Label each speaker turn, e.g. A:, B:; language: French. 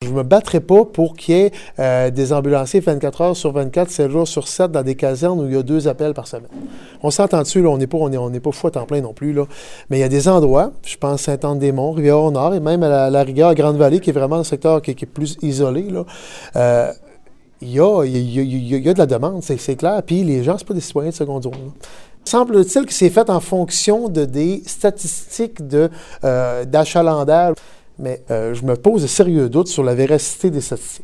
A: je me battrai pas pour qu'il y ait des ambulanciers 24 heures sur 24, 7 jours sur 7 dans des casernes où il y a 2 appels par semaine. On s'entend dessus, là, on n'est pas fou à temps plein non plus, là. Mais il y a des endroits, je pense Saint-Anne-des-Monts, Rivière-au-Nord, et même à la rigueur, Grande-Vallée, qui est vraiment un secteur qui est plus isolé, là. Il y a de la demande, c'est clair. Puis les gens, c'est pas des citoyens de seconde zone, là. Semble-t-il que c'est fait en fonction de des statistiques d'achalandage. Mais je me pose de sérieux doutes sur la véracité des statistiques.